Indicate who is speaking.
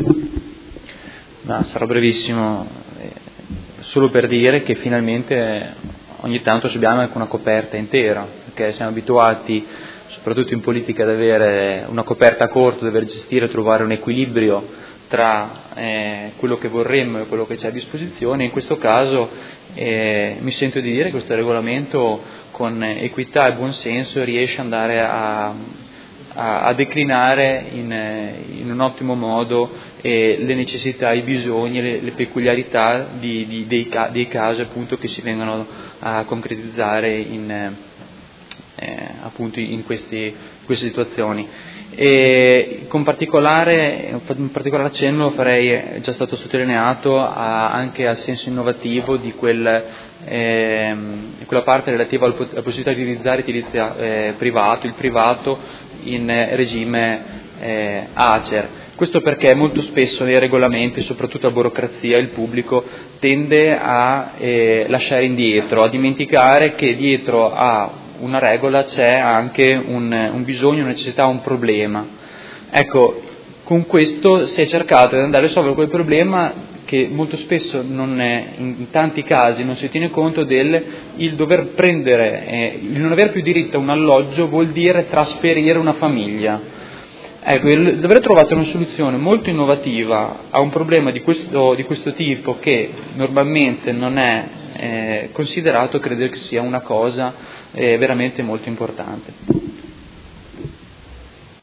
Speaker 1: Ma sarò brevissimo, solo per dire che finalmente ogni tanto ci abbiamo anche una coperta intera, perché siamo abituati, soprattutto in politica, ad avere una coperta corta, dover gestire, trovare un equilibrio tra quello che vorremmo e quello che c'è a disposizione. In questo caso mi sento di dire che questo regolamento con equità e buonsenso riesce ad andare a declinare in un ottimo modo le necessità, i bisogni, le peculiarità dei casi appunto che si vengono a concretizzare appunto in queste situazioni. E un particolare accenno lo farei, è già stato sottolineato, anche al senso innovativo di quella parte relativa alla possibilità di utilizzare il privato in regime ACER. Questo perché molto spesso nei regolamenti, soprattutto la burocrazia, il pubblico tende a lasciare indietro, a dimenticare che dietro a una regola c'è anche un bisogno, una necessità, un problema. Ecco, con questo si è cercato di andare a risolvere quel problema che molto spesso in tanti casi non si tiene conto il dover prendere, il non aver più diritto a un alloggio vuol dire trasferire una famiglia. Ecco, il dover trovare una soluzione molto innovativa a un problema di questo tipo, che normalmente non è considerato, credo che sia una cosa veramente molto importante.